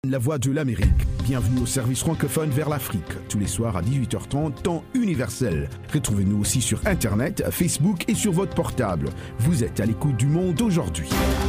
La Voix de l'Amérique. Bienvenue au service francophone vers l'Afrique. Tous les soirs à 18h30, temps universel. Retrouvez-nous aussi sur Internet, Facebook et sur votre portable. Vous êtes à l'écoute du Monde aujourd'hui.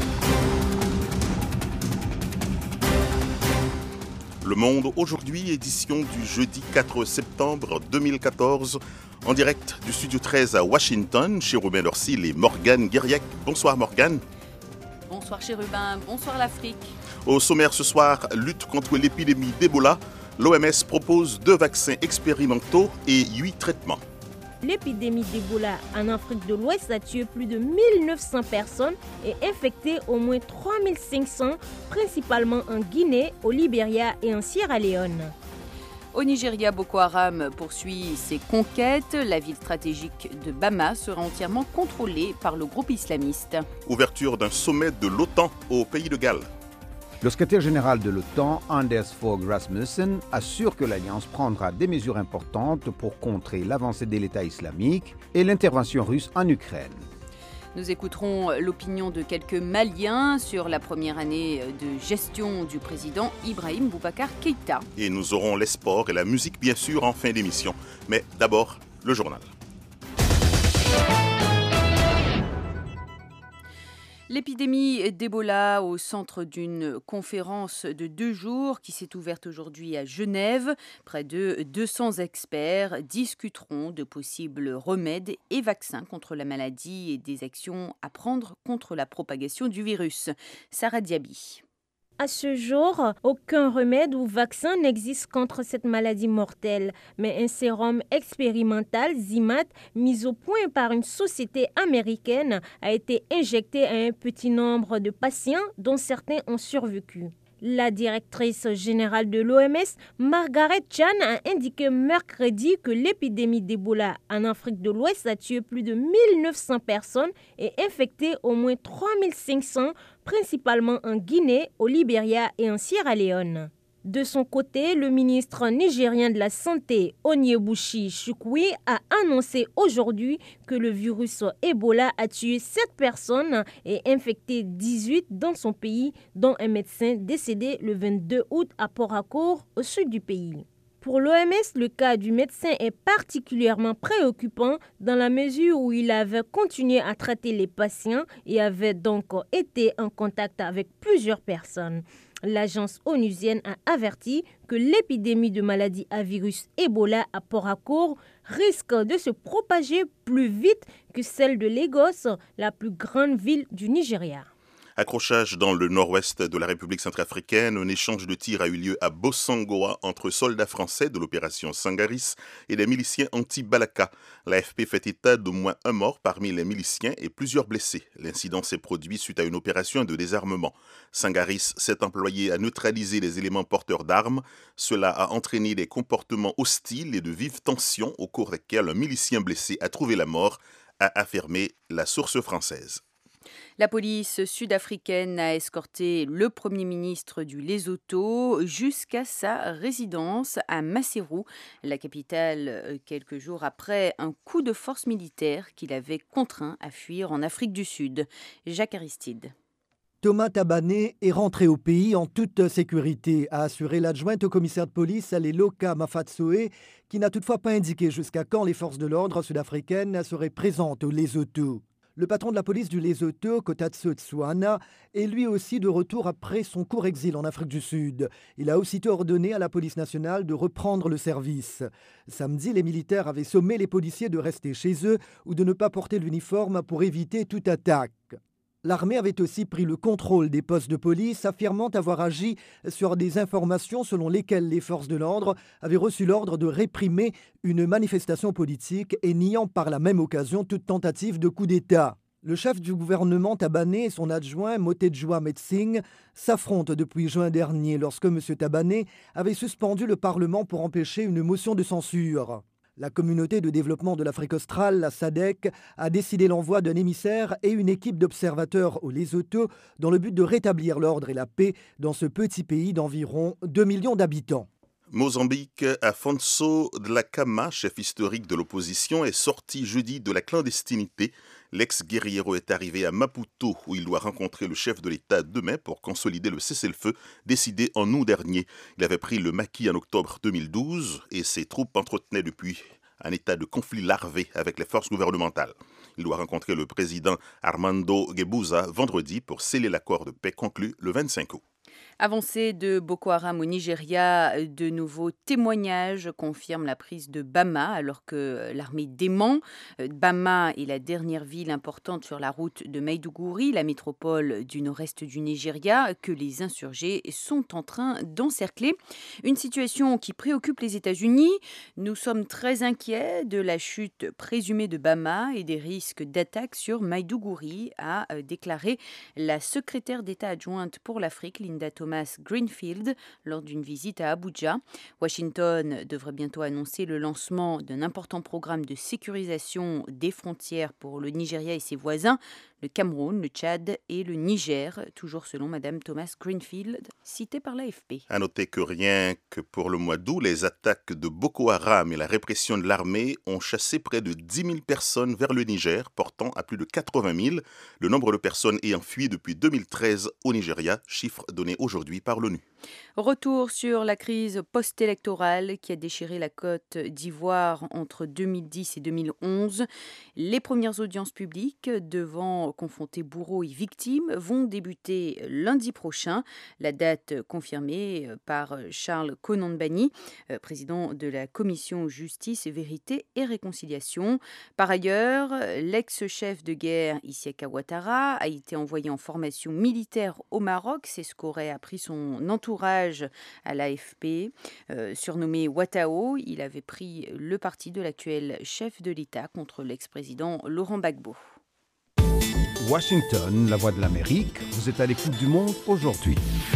Le Monde aujourd'hui, édition du jeudi 4 septembre 2014, en direct du studio 13 à Washington, chez Robin Dorsil et Morgane Guiriec. Bonsoir Morgane. Bonsoir Chérubin, bonsoir l'Afrique. Au sommaire ce soir, lutte contre l'épidémie d'Ebola. L'OMS propose 2 vaccins expérimentaux et 8 traitements. L'épidémie d'Ebola en Afrique de l'Ouest a tué plus de 1900 personnes et infecté au moins 3500, principalement en Guinée, au Libéria et en Sierra Leone. Au Nigeria, Boko Haram poursuit ses conquêtes. La ville stratégique de Bama sera entièrement contrôlée par le groupe islamiste. Ouverture d'un sommet de l'OTAN au pays de Galles. Le secrétaire général de l'OTAN, Anders Fogh Rasmussen, assure que l'Alliance prendra des mesures importantes pour contrer l'avancée de l'État islamique et l'intervention russe en Ukraine. Nous écouterons l'opinion de quelques Maliens sur la première année de gestion du président Ibrahim Boubacar Keïta. Et nous aurons les sports et la musique bien sûr en fin d'émission. Mais d'abord, le journal. L'épidémie d'Ebola au centre d'une conférence de 2 jours qui s'est ouverte aujourd'hui à Genève. Près de 200 experts discuteront de possibles remèdes et vaccins contre la maladie et des actions à prendre contre la propagation du virus. Sarah Diaby. À ce jour, aucun remède ou vaccin n'existe contre cette maladie mortelle, mais un sérum expérimental, Zimat, mis au point par une société américaine, a été injecté à un petit nombre de patients dont certains ont survécu. La directrice générale de l'OMS, Margaret Chan, a indiqué mercredi que l'épidémie d'Ebola en Afrique de l'Ouest a tué plus de 1900 personnes et infecté au moins 3500, principalement en Guinée, au Libéria et en Sierra Leone. De son côté, le ministre nigérien de la Santé, Onyebuchi Chukwu, a annoncé aujourd'hui que le virus Ebola a tué 7 personnes et infecté 18 dans son pays, dont un médecin décédé le 22 août à Port-Harcourt, au sud du pays. Pour l'OMS, le cas du médecin est particulièrement préoccupant dans la mesure où il avait continué à traiter les patients et avait donc été en contact avec plusieurs personnes. L'agence onusienne a averti que l'épidémie de maladie à virus Ebola à Port-Harcourt risque de se propager plus vite que celle de Lagos, la plus grande ville du Nigeria. Accrochage dans le nord-ouest de la République centrafricaine, un échange de tirs a eu lieu à Bossangoa entre soldats français de l'opération Sangaris et des miliciens anti-Balaka. L'AFP fait état d'au moins 1 mort parmi les miliciens et plusieurs blessés. L'incident s'est produit suite à une opération de désarmement. Sangaris s'est employé à neutraliser les éléments porteurs d'armes. Cela a entraîné des comportements hostiles et de vives tensions au cours desquels un milicien blessé a trouvé la mort, a affirmé la source française. La police sud-africaine a escorté le Premier ministre du Lesotho jusqu'à sa résidence à Maseru, la capitale, quelques jours après un coup de force militaire qui l'avait contraint à fuir en Afrique du Sud. Jacques Aristide. Thomas Tabané est rentré au pays en toute sécurité, a assuré l'adjointe au commissaire de police Aleloka Mafatsoe, qui n'a toutefois pas indiqué jusqu'à quand les forces de l'ordre sud-africaines seraient présentes au Lesotho. Le patron de la police du Lesotho, Kotatso Tswana, est lui aussi de retour après son court exil en Afrique du Sud. Il a aussitôt ordonné à la police nationale de reprendre le service. Samedi, les militaires avaient sommé les policiers de rester chez eux ou de ne pas porter l'uniforme pour éviter toute attaque. L'armée avait aussi pris le contrôle des postes de police, affirmant avoir agi sur des informations selon lesquelles les forces de l'ordre avaient reçu l'ordre de réprimer une manifestation politique et niant par la même occasion toute tentative de coup d'État. Le chef du gouvernement tabanais et son adjoint, Motejua Metsing, s'affrontent depuis juin dernier lorsque M. Tabané avait suspendu le Parlement pour empêcher une motion de censure. La communauté de développement de l'Afrique australe, la SADC, a décidé l'envoi d'un émissaire et une équipe d'observateurs au Lesotho dans le but de rétablir l'ordre et la paix dans ce petit pays d'environ 2 millions d'habitants. Mozambique, Afonso Dhlakama, chef historique de l'opposition, est sorti jeudi de la clandestinité. L'ex-guerriero est arrivé à Maputo où il doit rencontrer le chef de l'État demain pour consolider le cessez-le-feu décidé en août dernier. Il avait pris le maquis en octobre 2012 et ses troupes entretenaient depuis un état de conflit larvé avec les forces gouvernementales. Il doit rencontrer le président Armando Guebuza vendredi pour sceller l'accord de paix conclu le 25 août. Avancée de Boko Haram au Nigeria, de nouveaux témoignages confirment la prise de Bama alors que l'armée dément. Bama est la dernière ville importante sur la route de Maiduguri, la métropole du nord-est du Nigeria, que les insurgés sont en train d'encercler. Une situation qui préoccupe les États-Unis. Nous sommes très inquiets de la chute présumée de Bama et des risques d'attaque sur Maiduguri, a déclaré la secrétaire d'État adjointe pour l'Afrique, Linda Thomas-Greenfield, lors d'une visite à Abuja. Washington devrait bientôt annoncer le lancement d'un important programme de sécurisation des frontières pour le Nigeria et ses voisins, le Cameroun, le Tchad et le Niger, toujours selon Mme Thomas-Greenfield, citée par l'AFP. À noter que rien que pour le mois d'août, les attaques de Boko Haram et la répression de l'armée ont chassé près de 10 000 personnes vers le Niger, portant à plus de 80 000 le nombre de personnes ayant fui depuis 2013 au Nigeria, chiffre donné aujourd'hui par l'ONU. Retour sur la crise post-électorale qui a déchiré la Côte d'Ivoire entre 2010 et 2011. Les premières audiences publiques devant confronter bourreaux et victimes vont débuter lundi prochain. La date confirmée par Charles Konan-Banny, président de la Commission Justice, Vérité et Réconciliation. Par ailleurs, l'ex-chef de guerre Isseka Ouattara a été envoyé en formation militaire au Maroc. C'est ce qu'aurait appris son entourage à l'AFP. Surnommé Ouattao, il avait pris le parti de l'actuel chef de l'État contre l'ex-président Laurent Gbagbo. Washington, la voix de l'Amérique, vous êtes à l'écoute du monde aujourd'hui.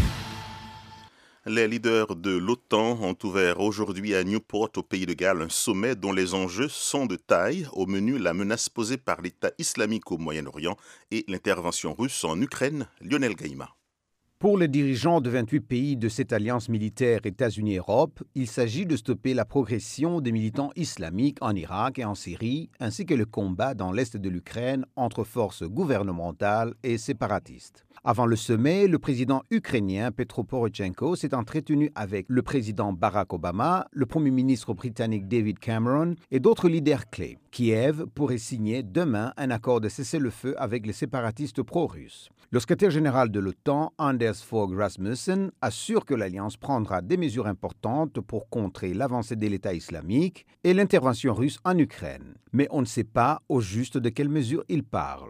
Les leaders de l'OTAN ont ouvert aujourd'hui à Newport, au Pays de Galles, un sommet dont les enjeux sont de taille. Au menu, la menace posée par l'État islamique au Moyen-Orient et l'intervention russe en Ukraine. Lionel Gaïma. Pour les dirigeants de 28 pays de cette alliance militaire États-Unis-Europe, il s'agit de stopper la progression des militants islamiques en Irak et en Syrie, ainsi que le combat dans l'est de l'Ukraine entre forces gouvernementales et séparatistes. Avant le sommet, le président ukrainien Petro Poroshenko s'est entretenu avec le président Barack Obama, le premier ministre britannique David Cameron et d'autres leaders clés. Kiev pourrait signer demain un accord de cessez-le-feu avec les séparatistes pro-russes. Le secrétaire général de l'OTAN, Anders Fogh Rasmussen, assure que l'Alliance prendra des mesures importantes pour contrer l'avancée de l'État islamique et l'intervention russe en Ukraine. Mais on ne sait pas au juste de quelles mesures il parle.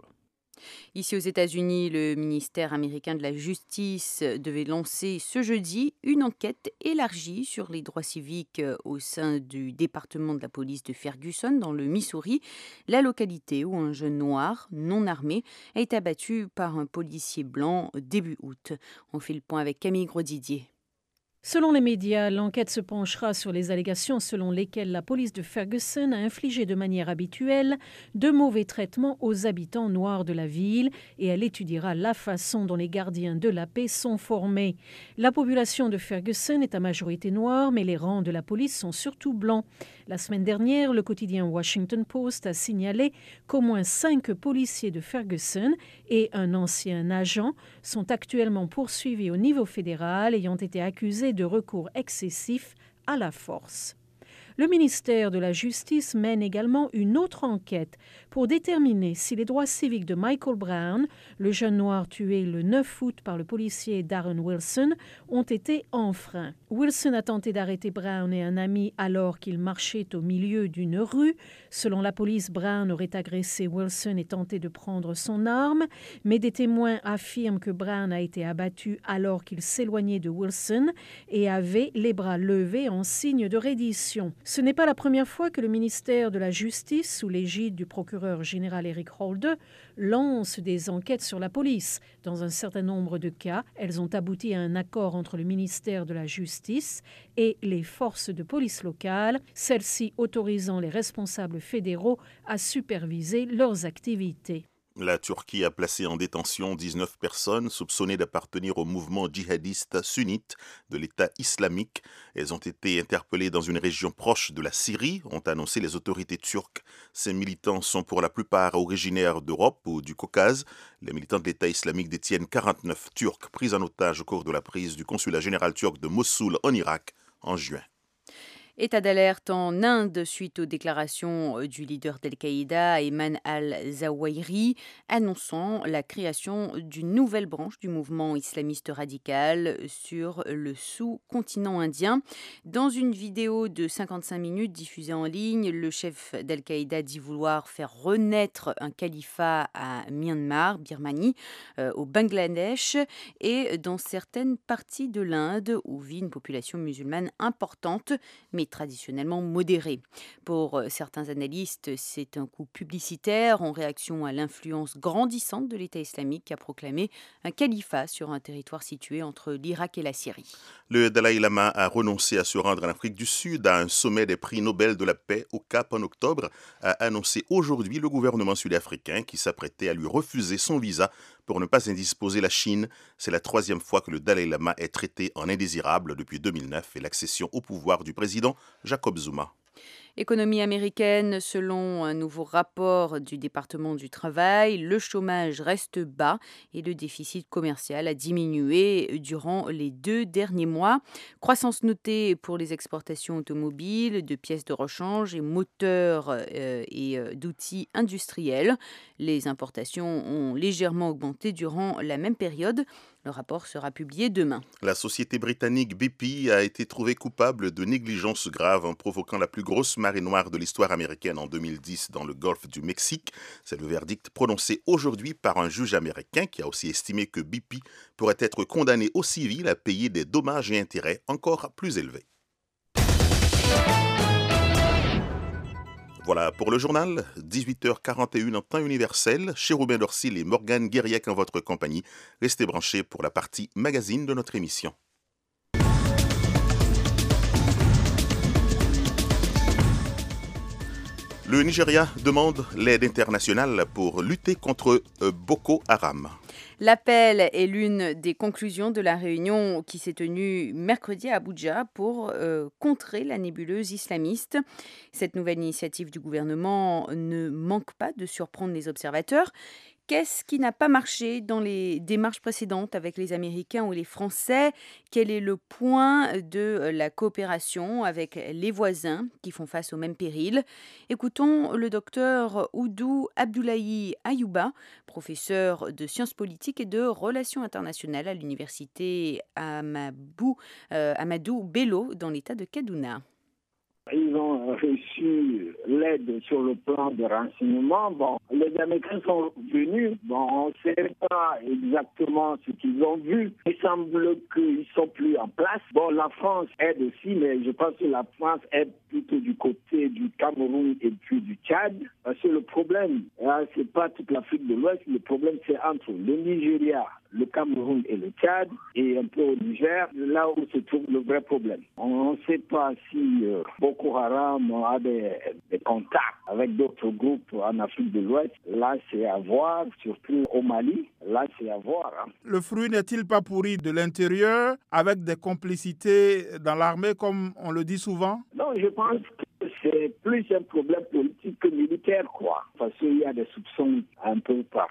Ici aux États-Unis, le ministère américain de la Justice devait lancer ce jeudi une enquête élargie sur les droits civiques au sein du département de la police de Ferguson, dans le Missouri, la localité où un jeune noir non armé a été abattu par un policier blanc début août. On fait le point avec Camille Grosdidier. Selon les médias, l'enquête se penchera sur les allégations selon lesquelles la police de Ferguson a infligé de manière habituelle de mauvais traitements aux habitants noirs de la ville et elle étudiera la façon dont les gardiens de la paix sont formés. La population de Ferguson est à majorité noire, mais les rangs de la police sont surtout blancs. La semaine dernière, le quotidien Washington Post a signalé qu'au moins 5 policiers de Ferguson et un ancien agent sont actuellement poursuivis au niveau fédéral ayant été accusés de recours excessif à la force. Le ministère de la Justice mène également une autre enquête pour déterminer si les droits civiques de Michael Brown, le jeune noir tué le 9 août par le policier Darren Wilson, ont été enfreints. Wilson a tenté d'arrêter Brown et un ami alors qu'ils marchaient au milieu d'une rue. Selon la police, Brown aurait agressé Wilson et tenté de prendre son arme, mais des témoins affirment que Brown a été abattu alors qu'il s'éloignait de Wilson et avait les bras levés en signe de reddition. Ce n'est pas la première fois que le ministère de la Justice, sous l'égide du procureur général Eric Holder, lance des enquêtes sur la police. Dans un certain nombre de cas, elles ont abouti à un accord entre le ministère de la Justice et les forces de police locales, celles-ci autorisant les responsables fédéraux à superviser leurs activités. La Turquie a placé en détention 19 personnes soupçonnées d'appartenir au mouvement djihadiste sunnite de l'État islamique. Elles ont été interpellées dans une région proche de la Syrie, ont annoncé les autorités turques. Ces militants sont pour la plupart originaires d'Europe ou du Caucase. Les militants de l'État islamique détiennent 49 Turcs pris en otage au cours de la prise du consulat général turc de Mossoul en Irak en juin. État d'alerte en Inde suite aux déclarations du leader d'Al-Qaïda, Ayman al-Zawahiri, annonçant la création d'une nouvelle branche du mouvement islamiste radical sur le sous-continent indien. Dans une vidéo de 55 minutes diffusée en ligne, le chef d'Al-Qaïda dit vouloir faire renaître un califat à Myanmar, Birmanie, au Bangladesh et dans certaines parties de l'Inde où vit une population musulmane importante, mais traditionnellement modérée. Pour certains analystes, c'est un coup publicitaire en réaction à l'influence grandissante de l'État islamique qui a proclamé un califat sur un territoire situé entre l'Irak et la Syrie. Le Dalai Lama a renoncé à se rendre en Afrique du Sud à un sommet des prix Nobel de la paix au Cap en octobre, a annoncé aujourd'hui le gouvernement sud-africain qui s'apprêtait à lui refuser son visa pour ne pas indisposer la Chine. C'est la 3e fois que le Dalai Lama est traité en indésirable depuis 2009 et l'accession au pouvoir du président Jacob Zuma. Économie américaine, selon un nouveau rapport du département du travail, le chômage reste bas et le déficit commercial a diminué durant les 2 derniers mois. Croissance notée pour les exportations automobiles, de pièces de rechange et moteurs et d'outils industriels. Les importations ont légèrement augmenté durant la même période. Le rapport sera publié demain. La société britannique BP a été trouvée coupable de négligence grave en provoquant la plus grosse marée noire de l'histoire américaine en 2010 dans le golfe du Mexique. C'est le verdict prononcé aujourd'hui par un juge américain qui a aussi estimé que BP pourrait être condamné au civil à payer des dommages et intérêts encore plus élevés. Voilà pour le journal, 18h41 en temps universel. Chérubin Dorsil et Morgane Guériec en votre compagnie. Restez branchés pour la partie magazine de notre émission. Le Nigeria demande l'aide internationale pour lutter contre Boko Haram. L'appel est l'une des conclusions de la réunion qui s'est tenue mercredi à Abuja pour contrer la nébuleuse islamiste. Cette nouvelle initiative du gouvernement ne manque pas de surprendre les observateurs. Qu'est-ce qui n'a pas marché dans les démarches précédentes avec les Américains ou les Français? Quel est le point de la coopération avec les voisins qui font face au même péril? Écoutons le docteur Oudou Abdoulaye Ayouba, professeur de sciences politiques et de relations internationales à l'université Amadou Bello dans l'état de Kaduna. Ils ont reçu l'aide sur le plan de renseignement. Bon, les Américains sont venus. Bon, on ne sait pas exactement ce qu'ils ont vu. Il semble qu'ils ne sont plus en place. Bon, la France aide aussi, mais je pense que la France aide plutôt du côté du Cameroun et puis du Tchad. Parce que le problème, ce n'est pas toute l'Afrique de l'Ouest. Le problème, c'est entre le Nigeria, le Cameroun et le Tchad, et un peu au Niger, là où se trouve le vrai problème. On ne sait pas si Boko Haram a des contacts avec d'autres groupes en Afrique de l'Ouest. Là, c'est à voir, surtout au Mali. Là, c'est à voir. Le fruit n'est-il pas pourri de l'intérieur, avec des complicités dans l'armée, comme on le dit souvent? Non, je pense que c'est plus un problème politique que militaire, quoi. Parce qu'il y a des soupçons un peu partout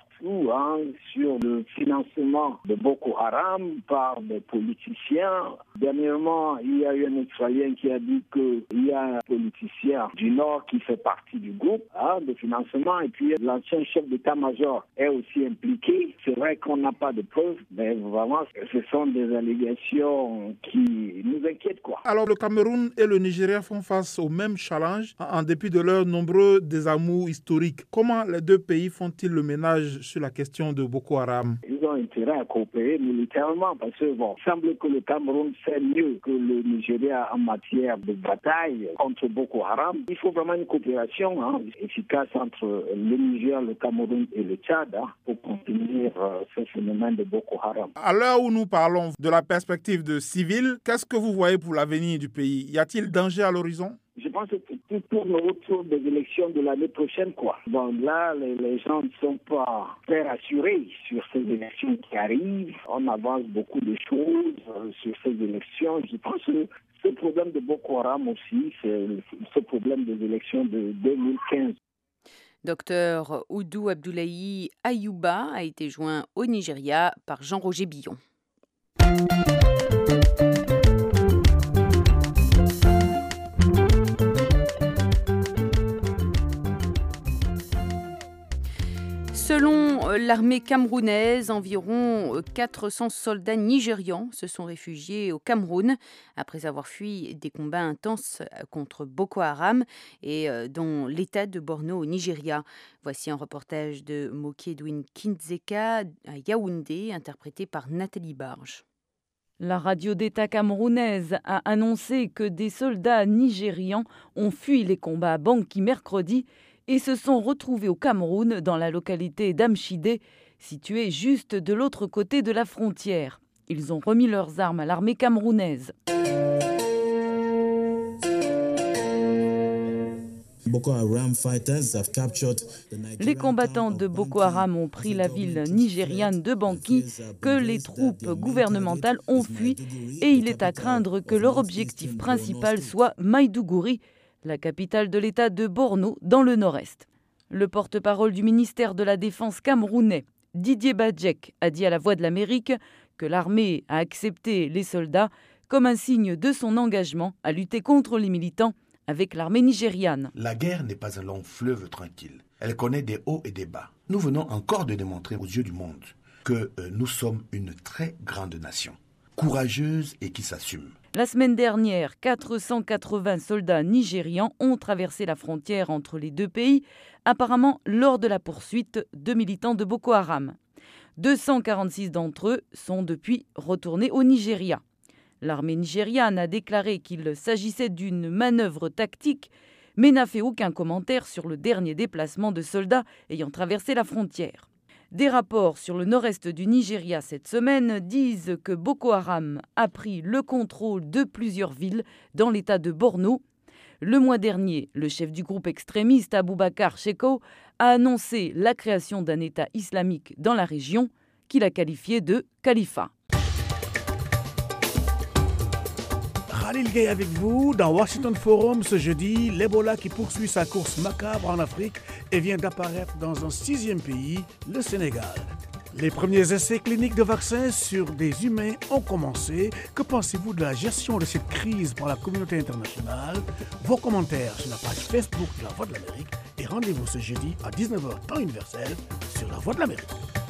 sur le financement de Boko Haram par des politiciens. Dernièrement, il y a eu un Israélien qui a dit qu'il y a un politicien du Nord qui fait partie du groupe de financement, et puis l'ancien chef d'état-major est aussi impliqué. C'est vrai qu'on n'a pas de preuves, mais vraiment, ce sont des allégations qui nous inquiètent, quoi. Alors, le Cameroun et le Nigeria font face au même challenge en dépit de leurs nombreux désamours historiques. Comment les deux pays font-ils le ménage sur la question de Boko Haram? Ils ont intérêt à coopérer militairement parce que, il semble que le Cameroun fait mieux que le Nigeria en matière de bataille contre Boko Haram. Il faut vraiment une coopération efficace entre le Niger, le Cameroun et le Tchad pour contenir ce phénomène de Boko Haram. À l'heure où nous parlons de la perspective de civils, qu'est-ce que vous voyez pour l'avenir du pays? Y a-t-il danger à l'horizon? Je pense que tout tourne autour des élections de l'année prochaine, quoi. Bon, là, les gens ne sont pas très rassurés sur ces élections qui arrivent. On avance beaucoup de choses sur ces élections. Je pense que ce problème de Boko Haram aussi, c'est ce problème des élections de 2015. Docteur Oudou Abdoulaye Ayouba a été joint au Nigeria par Jean-Roger Billon. Selon l'armée camerounaise, environ 400 soldats nigérians se sont réfugiés au Cameroun après avoir fui des combats intenses contre Boko Haram et dans l'état de Borno au Nigeria. Voici un reportage de Mokedwin Kindzeka à Yaoundé, interprété par Nathalie Barge. La radio d'État camerounaise a annoncé que des soldats nigérians ont fui les combats à Banki mercredi et se sont retrouvés au Cameroun, dans la localité d'Amchidé, située juste de l'autre côté de la frontière. Ils ont remis leurs armes à l'armée camerounaise. Les combattants de Boko Haram ont pris la ville nigériane de Banki, que les troupes gouvernementales ont fui, et il est à craindre que leur objectif principal soit Maïdougouri, la capitale de l'État de Borno, dans le nord-est. Le porte-parole du ministère de la Défense camerounais, Didier Badjek, a dit à la Voix de l'Amérique que l'armée a accepté les soldats comme un signe de son engagement à lutter contre les militants avec l'armée nigériane. La guerre n'est pas un long fleuve tranquille. Elle connaît des hauts et des bas. Nous venons encore de démontrer aux yeux du monde que nous sommes une très grande nation, courageuse et qui s'assume. La semaine dernière, 480 soldats nigérians ont traversé la frontière entre les deux pays, apparemment lors de la poursuite de militants de Boko Haram. 246 d'entre eux sont depuis retournés au Nigeria. L'armée nigériane a déclaré qu'il s'agissait d'une manœuvre tactique, mais n'a fait aucun commentaire sur le dernier déplacement de soldats ayant traversé la frontière. Des rapports sur le nord-est du Nigeria cette semaine disent que Boko Haram a pris le contrôle de plusieurs villes dans l'état de Borno. Le mois dernier, le chef du groupe extrémiste Aboubakar Shekau a annoncé la création d'un État islamique dans la région qu'il a qualifié de califat. Khalil Gay avec vous dans Washington Forum ce jeudi. L'Ebola qui poursuit sa course macabre en Afrique et vient d'apparaître dans un 6e pays, le Sénégal. Les premiers essais cliniques de vaccins sur des humains ont commencé. Que pensez-vous de la gestion de cette crise par la communauté internationale? Vos commentaires sur la page Facebook de La Voix de l'Amérique et rendez-vous ce jeudi à 19h temps universel sur La Voix de l'Amérique.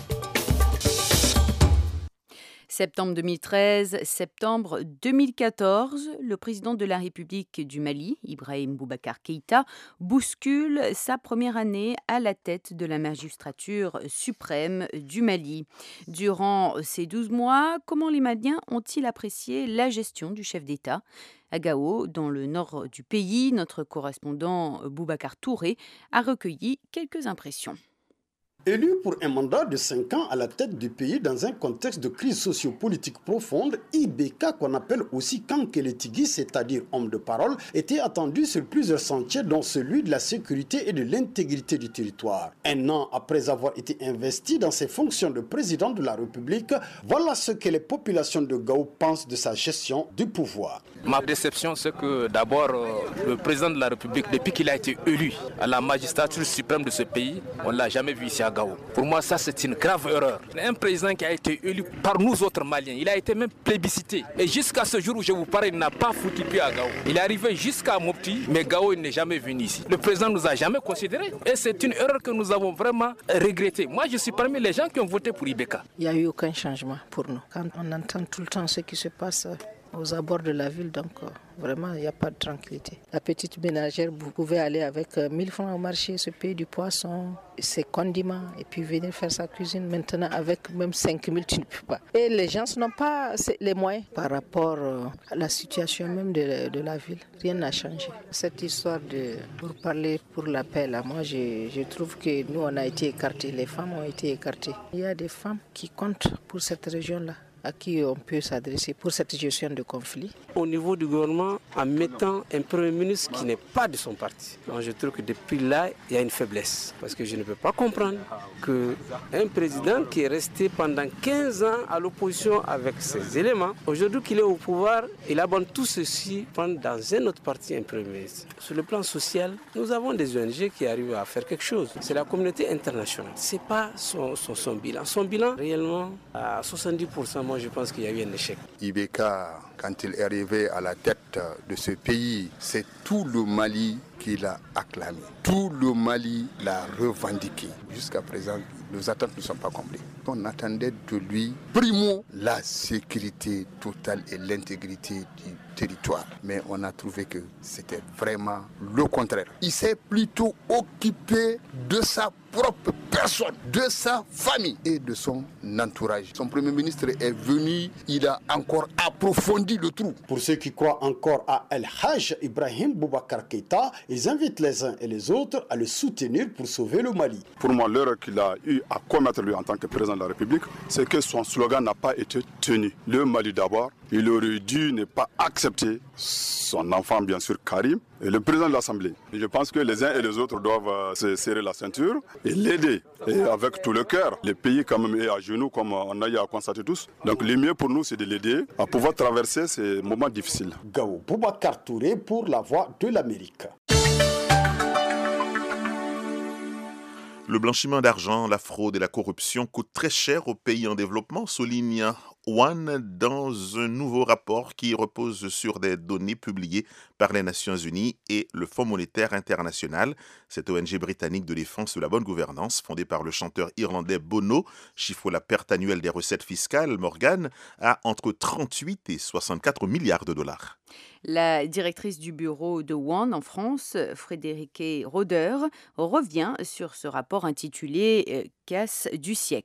Septembre 2013, septembre 2014, le président de la République du Mali, Ibrahim Boubacar Keïta, bouscule sa première année à la tête de la magistrature suprême du Mali. Durant ces 12 mois, comment les Maliens ont-ils apprécié la gestion du chef d'État ? À Gao, dans le nord du pays, notre correspondant Boubacar Touré a recueilli quelques impressions. Élu pour un mandat de 5 ans à la tête du pays dans un contexte de crise sociopolitique profonde, Ibeka, qu'on appelle aussi Kankele Tigui, c'est-à-dire homme de parole, était attendu sur plusieurs sentiers, dont celui de la sécurité et de l'intégrité du territoire. Un an après avoir été investi dans ses fonctions de président de la République, voilà ce que les populations de Gao pensent de sa gestion du pouvoir. Ma déception, c'est que d'abord, le président de la République, depuis qu'il a été élu à la magistrature suprême de ce pays, on ne l'a jamais vu ici à Gao. Pour moi, ça, c'est une grave erreur. Un président qui a été élu par nous autres Maliens, il a été même plébiscité. Et jusqu'à ce jour où je vous parle, il n'a pas foutu pied à Gao. Il est arrivé jusqu'à Mopti, mais Gao, il n'est jamais venu ici. Le président ne nous a jamais considérés. Et c'est une erreur que nous avons vraiment regrettée. Moi, je suis parmi les gens qui ont voté pour Ibeka. Il n'y a eu aucun changement pour nous. Quand on entend tout le temps ce qui se passe aux abords de la ville, donc vraiment il n'y a pas de tranquillité. La petite ménagère, vous pouvez aller avec 1000 francs au marché, se payer du poisson, ses condiments et puis venir faire sa cuisine. Maintenant avec même 5000 tu ne peux pas. Et les gens n'ont pas les moyens par rapport à la situation même de la ville. Rien n'a changé. Cette histoire pour parler pour la paix, là, moi je trouve que nous on a été écartés, les femmes ont été écartées. Il y a des femmes qui comptent pour cette région-là. à qui on peut s'adresser pour cette gestion de conflit. Au niveau du gouvernement, en mettant un Premier ministre qui n'est pas de son parti. Donc je trouve que depuis là, il y a une faiblesse. Parce que je ne peux pas comprendre qu'un président qui est resté pendant 15 ans à l'opposition avec ses éléments, aujourd'hui qu'il est au pouvoir, il abandonne tout ceci prendre dans un autre parti un Premier ministre. Sur le plan social, nous avons des ONG qui arrivent à faire quelque chose. C'est la communauté internationale. Ce n'est pas son bilan. Son bilan, réellement, à 70%, moi je pense qu'il y a eu un échec. Ibeka, quand il est arrivé à la tête de ce pays, c'est tout le Mali qui l'a acclamé. Tout le Mali l'a revendiqué. Jusqu'à présent, nos attentes ne sont pas complètes. On attendait de lui, primo, la sécurité totale et l'intégrité du territoire. Mais on a trouvé que c'était vraiment le contraire. Il s'est plutôt occupé de sa propre personne, de sa famille et de son entourage. Son Premier ministre est venu, il a encore approfondi le trou. Pour ceux qui croient encore à El Hajj Ibrahim Boubacar Keïta, ils invitent les uns et les autres à le soutenir pour sauver le Mali. Pour moi, l'erreur qu'il a eu à commettre lui en tant que président de la République, c'est que son slogan n'a pas été tenu. Le Mali d'abord, il aurait dû ne pas accepter son enfant, bien sûr, Karim, et le président de l'Assemblée. Et je pense que les uns et les autres doivent se serrer la ceinture et l'aider. Et avec tout le cœur, le pays quand même est à genoux, comme on a eu à constater tous. Donc le mieux pour nous, c'est de l'aider à pouvoir traverser ces moments difficiles. Gao Boubacar Touré pour la Voix de l'Amérique. Le blanchiment d'argent, la fraude et la corruption coûtent très cher aux pays en développement, souligne One dans un nouveau rapport qui repose sur des données publiées par les Nations Unies et le Fonds monétaire international. Cette ONG britannique de défense de la bonne gouvernance, fondée par le chanteur irlandais Bono, chiffre la perte annuelle des recettes fiscales, Morgan, à entre 38 et 64 milliards de dollars. La directrice du bureau de One en France, Frédérique Roder, revient sur ce rapport intitulé « Casse du siècle ».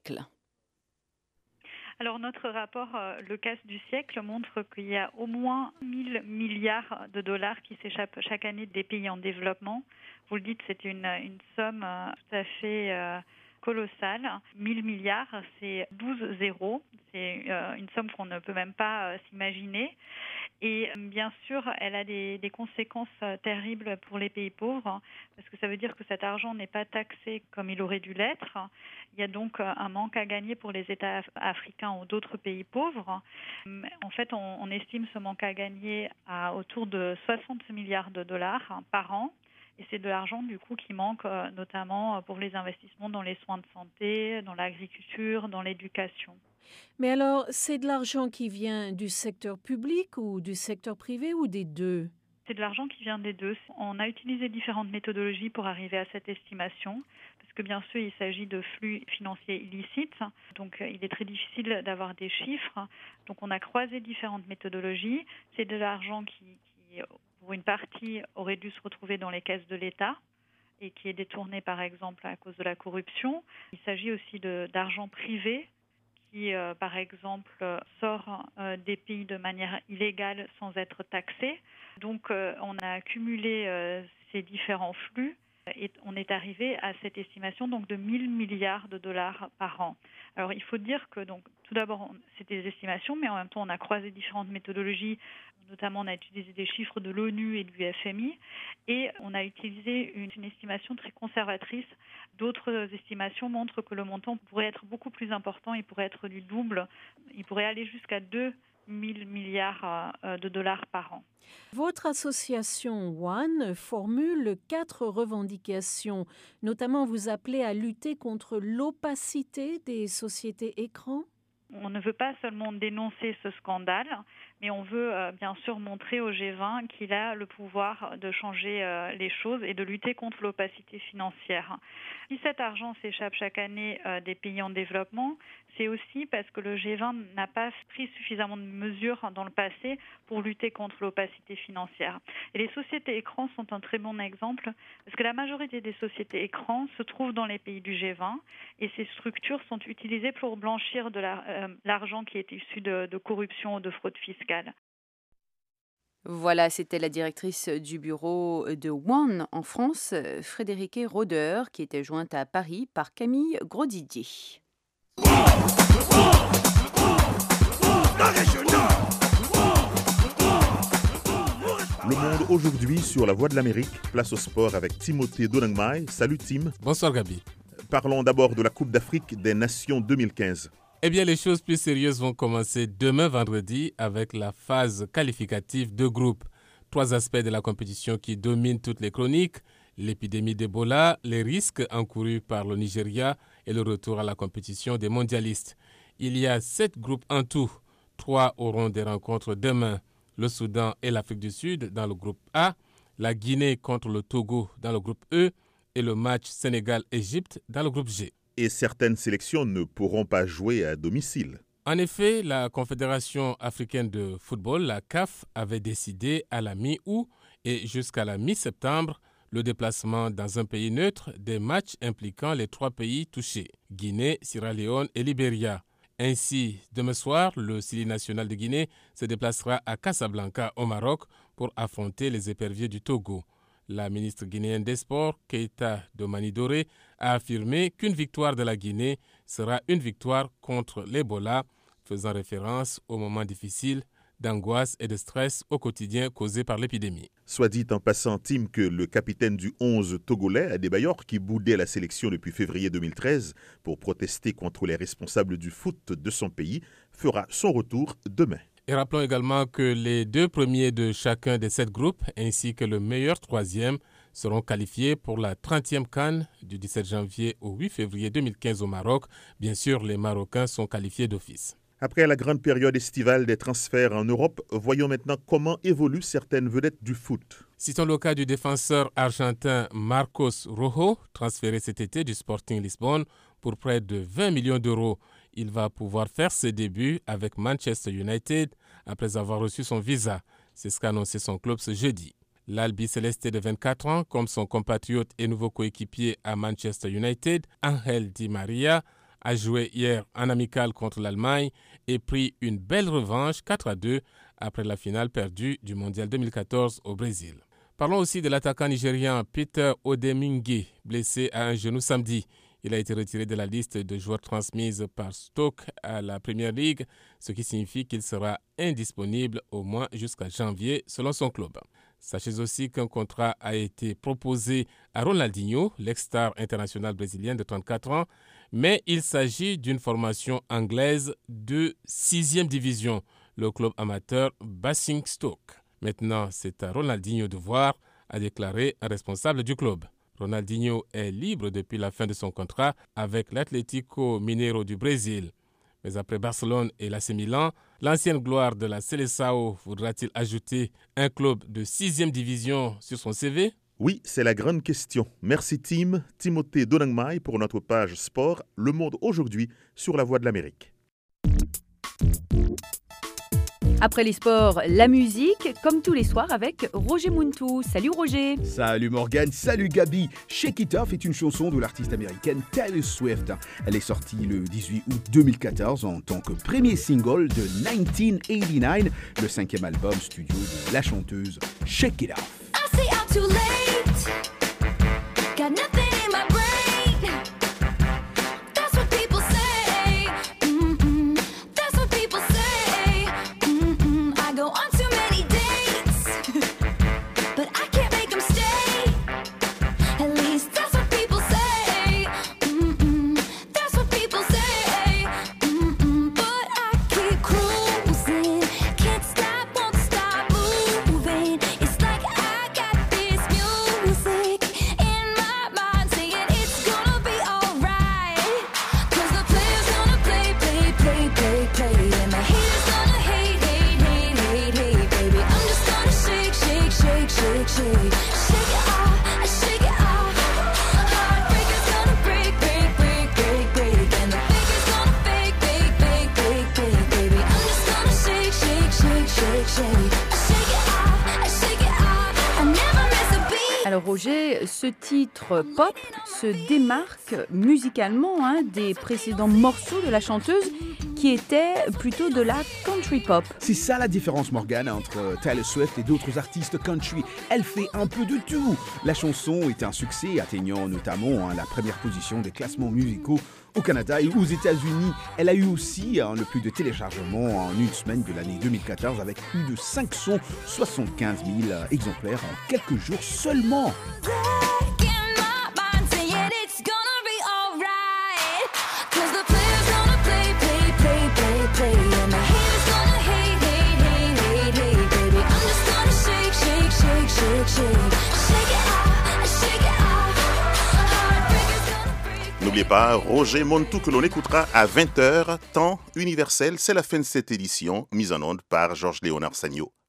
Alors notre rapport, le casse du siècle, montre qu'il y a au moins 1000 milliards de dollars qui s'échappent chaque année des pays en développement. Vous le dites, c'est une somme tout à fait colossale. 1000 milliards, c'est 12 zéros. C'est une somme qu'on ne peut même pas s'imaginer. Et bien sûr, elle a des conséquences terribles pour les pays pauvres, parce que ça veut dire que cet argent n'est pas taxé comme il aurait dû l'être. Il y a donc un manque à gagner pour les États africains ou d'autres pays pauvres. En fait, on estime ce manque à gagner à autour de 60 milliards de dollars par an. Et c'est de l'argent du coup qui manque notamment pour les investissements dans les soins de santé, dans l'agriculture, dans l'éducation. Mais alors, c'est de l'argent qui vient du secteur public ou du secteur privé ou des deux ? C'est de l'argent qui vient des deux. On a utilisé différentes méthodologies pour arriver à cette estimation, parce que bien sûr, il s'agit de flux financiers illicites, donc il est très difficile d'avoir des chiffres. Donc on a croisé différentes méthodologies. C'est de l'argent qui pour une partie, aurait dû se retrouver dans les caisses de l'État et qui est détourné, par exemple, à cause de la corruption. Il s'agit aussi d'argent privé qui, par exemple, sort des pays de manière illégale sans être taxé. Donc, on a accumulé ces différents flux et on est arrivé à cette estimation donc, de 1000 milliards de dollars par an. Alors, il faut dire que, donc, tout d'abord, c'est des estimations, mais en même temps, on a croisé différentes méthodologies. Notamment, on a utilisé des chiffres de l'ONU et du FMI et on a utilisé une estimation très conservatrice. D'autres estimations montrent que le montant pourrait être beaucoup plus important, il pourrait être du double, il pourrait aller jusqu'à 2000 milliards de dollars par an. Votre association One formule 4 revendications. Notamment, vous appelez à lutter contre l'opacité des sociétés écrans. On ne veut pas seulement dénoncer ce scandale, mais on veut bien sûr montrer au G20 qu'il a le pouvoir de changer les choses et de lutter contre l'opacité financière. Si cet argent s'échappe chaque année des pays en développement, c'est aussi parce que le G20 n'a pas pris suffisamment de mesures dans le passé pour lutter contre l'opacité financière. Et les sociétés écrans sont un très bon exemple parce que la majorité des sociétés écrans se trouvent dans les pays du G20 et ces structures sont utilisées pour blanchir de l'argent qui est issu de corruption ou de fraude fiscale. Voilà, c'était la directrice du bureau de One en France, Frédérique Roder, qui était jointe à Paris par Camille Grosdidier. Le monde aujourd'hui sur la Voix de l'Amérique, place au sport avec Timothée Donangmai. Salut Tim. Bonsoir Gabi. Parlons d'abord de la Coupe d'Afrique des Nations 2015. Eh bien, les choses plus sérieuses vont commencer demain vendredi avec la phase qualificative de groupe. 3 aspects de la compétition qui dominent toutes les chroniques: l'épidémie d'Ebola, les risques encourus par le Nigeria et le retour à la compétition des mondialistes. Il y a 7 groupes en tout. 3 auront des rencontres demain. Le Soudan et l'Afrique du Sud dans le groupe A, la Guinée contre le Togo dans le groupe E et le match Sénégal-Égypte dans le groupe G. Et certaines sélections ne pourront pas jouer à domicile. En effet, la Confédération africaine de football, la CAF, avait décidé à la mi-août et jusqu'à la mi-septembre le déplacement dans un pays neutre des matchs impliquant les 3 pays touchés, Guinée, Sierra Leone et Libéria. Ainsi, demain soir, le Sili national de Guinée se déplacera à Casablanca, au Maroc, pour affronter les éperviers du Togo. La ministre guinéenne des Sports, Keita Domani Doré, a affirmé qu'une victoire de la Guinée sera une victoire contre l'Ebola, faisant référence aux moments difficiles d'angoisse et de stress au quotidien causés par l'épidémie. Soit dit en passant, Tim, que le capitaine du 11 togolais, Adebayor, qui boudait la sélection depuis février 2013 pour protester contre les responsables du foot de son pays, fera son retour demain. Et rappelons également que les 2 premiers de chacun des 7 groupes, ainsi que le meilleur 3e, seront qualifiés pour la 30e CAN du 17 janvier au 8 février 2015 au Maroc. Bien sûr, les Marocains sont qualifiés d'office. Après la grande période estivale des transferts en Europe, voyons maintenant comment évoluent certaines vedettes du foot. Citons le cas du défenseur argentin Marcos Rojo, transféré cet été du Sporting Lisbonne pour près de 20 millions d'euros. Il va pouvoir faire ses débuts avec Manchester United après avoir reçu son visa. C'est ce qu'a annoncé son club ce jeudi. L'Albiceleste de 24 ans, comme son compatriote et nouveau coéquipier à Manchester United, Ángel Di María, a joué hier en amical contre l'Allemagne et pris une belle revanche 4-2 après la finale perdue du Mondial 2014 au Brésil. Parlons aussi de l'attaquant nigérian Peter Odemingi, blessé à un genou samedi. Il a été retiré de la liste de joueurs transmise par Stoke à la Premier League, ce qui signifie qu'il sera indisponible au moins jusqu'à janvier selon son club. Sachez aussi qu'un contrat a été proposé à Ronaldinho, l'ex-star international brésilien de 34 ans, mais il s'agit d'une formation anglaise de 6e division, le club amateur Basingstoke. Maintenant, c'est à Ronaldinho de voir, a déclaré un responsable du club. Ronaldinho est libre depuis la fin de son contrat avec l'Atlético Mineiro du Brésil. Mais après Barcelone et l'AC Milan, l'ancienne gloire de la Seleção voudra-t-il ajouter un club de 6e division sur son CV ? Oui, c'est la grande question. Merci Tim, Timothée Donangmai pour notre page sport, Le Monde aujourd'hui sur la Voix de l'Amérique. Après les sports, la musique, comme tous les soirs avec Roger Muntou. Salut Roger. Salut Morgane, salut Gabi. Shake It Off est une chanson de l'artiste américaine Taylor Swift. Elle est sortie le 18 août 2014 en tant que premier single de 1989, le 5e album studio de la chanteuse Shake It Off. I say I'm too late. Got nothing in my brain. That's what people say. That's what people say. I go on too many dates, but I can't make them stay. At least that's what people say. That's what people say. But I keep cruising, can't stop, won't stop moving. It's like I got this music in my mind saying it's gonna be alright. 'Cause the player's gonna play, play, play, play, play, and the haters gonna hate, hate, hate, hate, hate, baby. I'm just gonna shake, shake, shake, shake, shake, shake it off, shake it off. Heartbreaker's gonna break, break, break, break, break, and the faker's gonna fake, fake, fake, fake, fake, baby. I'm just gonna shake, shake, shake, shake, shake, shake it off, shake it off. I never miss a beat. Alors Roger, ce titre pop se démarque musicalement des précédents morceaux de la chanteuse qui étaient plutôt de la country pop. C'est ça la différence, Morgane, entre Taylor Swift et d'autres artistes country. Elle fait un peu de tout. La chanson est un succès, atteignant notamment la première position des classements musicaux Au Canada et aux États-Unis, elle a eu aussi le plus de téléchargements en une semaine de l'année 2014 avec plus de 575 000 exemplaires en quelques jours seulement. N'oubliez pas, Roger Montou que l'on écoutera à 20h, temps universel. C'est la fin de cette édition, mise en onde par Georges Léonard Sagno.